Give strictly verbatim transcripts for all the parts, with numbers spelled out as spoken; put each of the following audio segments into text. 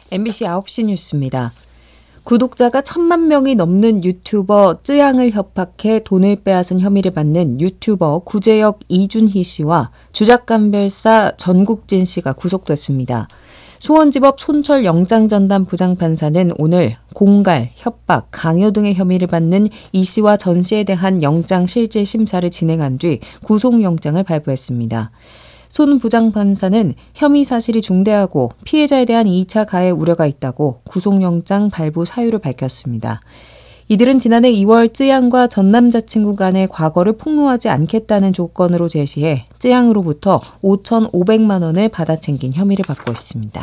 엠비씨 아홉 시 뉴스입니다. 구독자가 천만 명이 넘는 유튜버 쯔양을 협박해 돈을 빼앗은 혐의를 받는 유튜버 구제역 이준희 씨와 주작감별사 전국진 씨가 구속됐습니다. 수원지법 손철 영장전담 부장판사는 오늘 공갈, 협박, 강요 등의 혐의를 받는 이 씨와 전 씨에 대한 영장 실질 심사를 진행한 뒤 구속영장을 발부했습니다. 손 부장판사는 혐의 사실이 중대하고 피해자에 대한 이 차 가해 우려가 있다고 구속영장 발부 사유를 밝혔습니다. 이들은 지난해 이월 쯔양과 전 남자친구 간의 과거를 폭로하지 않겠다는 조건으로 제시해 쯔양으로부터 오천오백만 원을 받아챙긴 혐의를 받고 있습니다.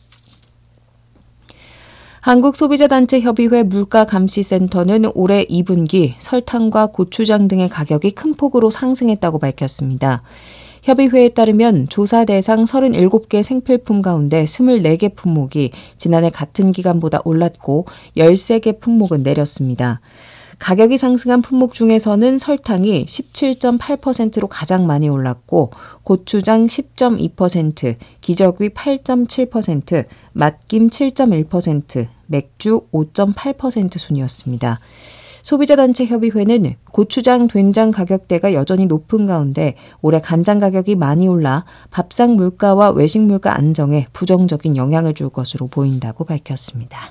한국소비자단체협의회 물가감시센터는 올해 이 분기 설탕과 고추장 등의 가격이 큰 폭으로 상승했다고 밝혔습니다. 협의회에 따르면 조사 대상 서른일곱 개 생필품 가운데 스물네 개 품목이 지난해 같은 기간보다 올랐고 열세 개 품목은 내렸습니다. 가격이 상승한 품목 중에서는 설탕이 십칠 점 팔 퍼센트로 가장 많이 올랐고 고추장 십 점 이 퍼센트, 기저귀 팔 점 칠 퍼센트, 맛김 칠 점 일 퍼센트, 맥주 오 점 팔 퍼센트 순이었습니다. 소비자단체협의회는 고추장, 된장 가격대가 여전히 높은 가운데 올해 간장 가격이 많이 올라 밥상 물가와 외식 물가 안정에 부정적인 영향을 줄 것으로 보인다고 밝혔습니다.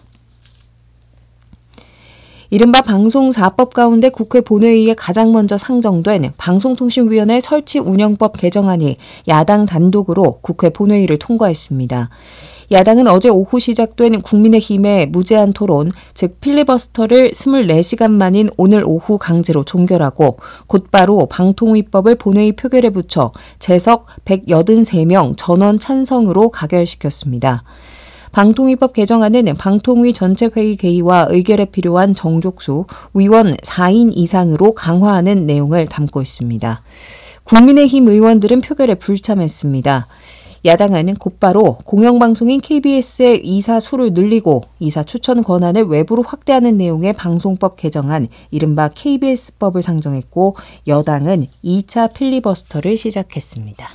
이른바 방송사법 가운데 국회 본회의에 가장 먼저 상정된 방송통신위원회 설치 운영법 개정안이 야당 단독으로 국회 본회의를 통과했습니다. 야당은 어제 오후 시작된 국민의힘의 무제한 토론, 즉 필리버스터를 이십사 시간 만인 오늘 오후 강제로 종결하고 곧바로 방통위법을 본회의 표결에 붙여 재석 백팔십삼 명 전원 찬성으로 가결시켰습니다. 방통위법 개정안은 방통위 전체 회의 개의와 의결에 필요한 정족수 위원 사 인 이상으로 강화하는 내용을 담고 있습니다. 국민의힘 의원들은 표결에 불참했습니다. 야당은 곧바로 공영방송인 케이비에스의 이사 수를 늘리고 이사 추천 권한을 외부로 확대하는 내용의 방송법 개정안, 이른바 케이비에스법을 상정했고 여당은 이 차 필리버스터를 시작했습니다.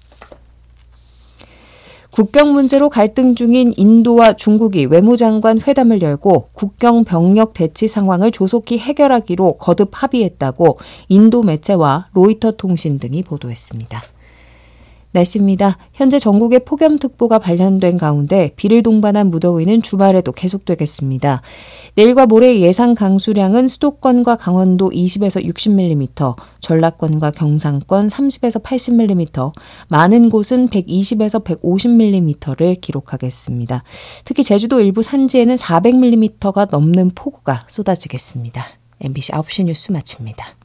국경 문제로 갈등 중인 인도와 중국이 외무장관 회담을 열고 국경 병력 대치 상황을 조속히 해결하기로 거듭 합의했다고 인도 매체와 로이터 통신 등이 보도했습니다. 날씨입니다. 현재 전국에 폭염특보가 발령된 가운데 비를 동반한 무더위는 주말에도 계속되겠습니다. 내일과 모레 예상 강수량은 수도권과 강원도 이십에서 육십 밀리미터, 전라권과 경상권 삼십에서 팔십 밀리미터, 많은 곳은 백이십에서 백오십 밀리미터를 기록하겠습니다. 특히 제주도 일부 산지에는 사백 밀리미터가 넘는 폭우가 쏟아지겠습니다. 엠비씨 아홉 시 뉴스 마칩니다.